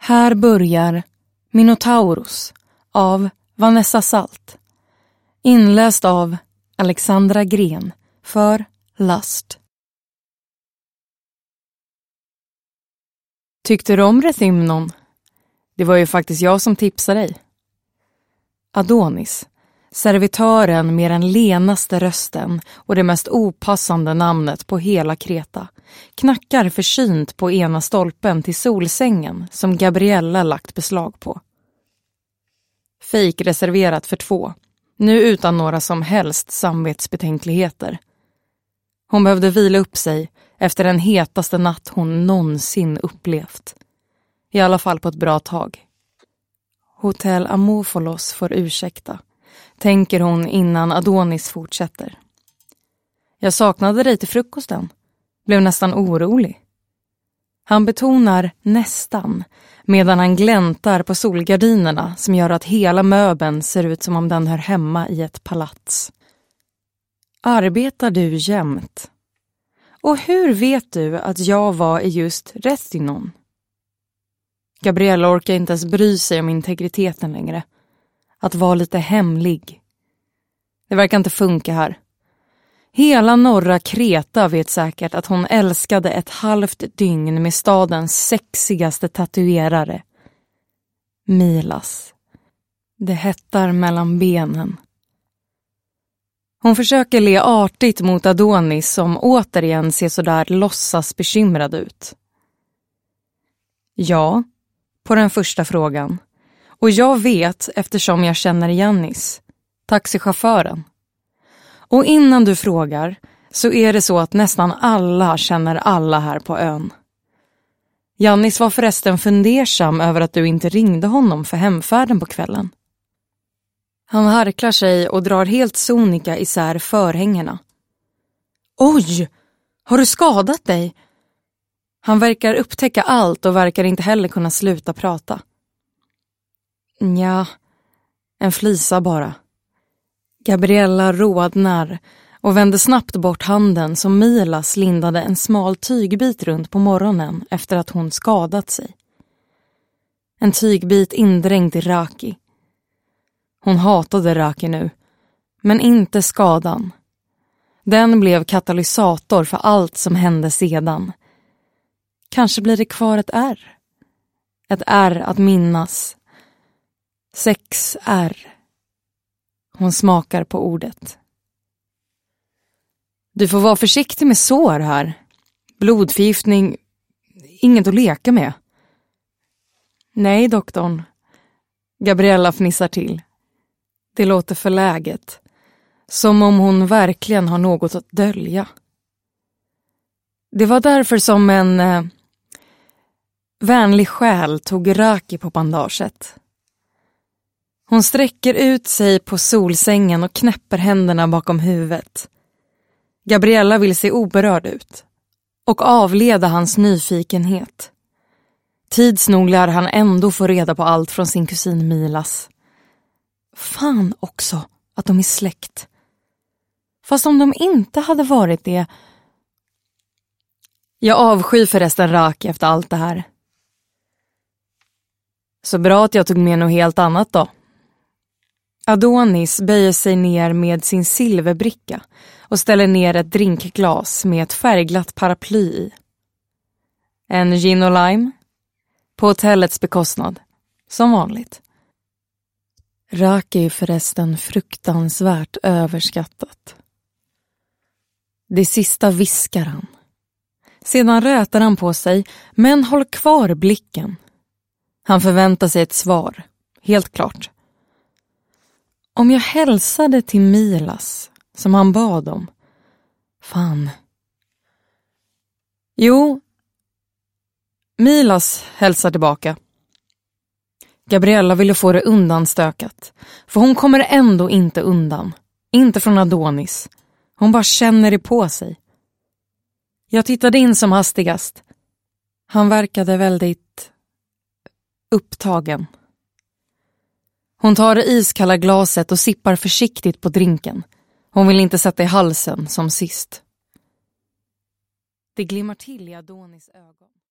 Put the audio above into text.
Här börjar Minotaurus av Vanessa Salt. Inläst av Alexandra Gren för Lust. Tyckte du om Rethymnon? Det var ju faktiskt jag som tipsade dig. Adonis, servitören med den lenaste rösten och det mest opassande namnet på hela Kreta, knackar försynt på ena stolpen till solsängen som Gabriella lagt beslag på. Fik reserverat för 2, nu utan några som helst samvetsbetänkligheter. Hon behövde vila upp sig efter den hetaste natt hon någonsin upplevt. I alla fall på ett bra tag. Hotell Amorpholos får ursäkta, tänker hon innan Adonis fortsätter. Jag saknade dig till frukosten. Blev nästan orolig. Han betonar nästan, medan han gläntar på solgardinerna som gör att hela möbeln ser ut som om den hör hemma i ett palats. Arbetar du jämt? Och hur vet du att jag var i just Rethymnon? Gabriella orkar inte ens bry sig om integriteten längre. Att vara lite hemlig. Det verkar inte funka här. Hela norra Kreta vet säkert att hon älskade ett halvt dygn med stadens sexigaste tatuerare. Milas. Det hettar mellan benen. Hon försöker le artigt mot Adonis som återigen ser så där låtsas bekymrad ut. Ja, på den första frågan. Och jag vet eftersom jag känner Jannis, taxichauffören. Och innan du frågar så är det så att nästan alla känner alla här på ön. Jannis var förresten fundersam över att du inte ringde honom för hemfärden på kvällen. Han harklar sig och drar helt sonika isär förhängena. Oj, har du skadat dig? Han verkar upptäcka allt och verkar inte heller kunna sluta prata. Ja, en flisa bara. Gabriella rodnar och vände snabbt bort handen som Milas lindade en smal tygbit runt på morgonen efter att hon skadat sig. En tygbit indränkt i raki. Hon hatade raki nu, men inte skadan. Den blev katalysator för allt som hände sedan. Kanske blir det kvar ett ärr. Ett ärr att minnas. 6 ärr. Hon smakar på ordet. Du får vara försiktig med sår här. Blodförgiftning, inget att leka med. Nej, doktorn. Gabriella fnissar till. Det låter förläget. Som om hon verkligen har något att dölja. Det var därför som en vänlig själ tog raki på bandaget. Hon sträcker ut sig på solsängen och knäpper händerna bakom huvudet. Gabriella vill se oberörd ut och avleda hans nyfikenhet. Tids nog lär han ändå få reda på allt från sin kusin Milas. Fan också att de är släkt. Fast om de inte hade varit det... Jag avskyr förresten raki efter allt det här. Så bra att jag tog med något helt annat då. Adonis böjer sig ner med sin silverbricka och ställer ner ett drinkglas med ett färgglatt paraply i. En gin och lime? På hotellets bekostnad. Som vanligt. Raki är förresten fruktansvärt överskattat. Det sista viskar han. Sedan rätar han på sig, men håller kvar blicken. Han förväntar sig ett svar, helt klart. Om jag hälsade till Milas, som han bad om. Fan. Jo, Milas hälsar tillbaka. Gabriella ville få det undanstökat, för hon kommer ändå inte undan. Inte från Adonis. Hon bara känner det på sig. Jag tittade in som hastigast. Han verkade väldigt upptagen. Hon tar det iskalla glaset och sippar försiktigt på drinken. Hon vill inte sätta i halsen som sist. Det glimmar till i Adonis ögon.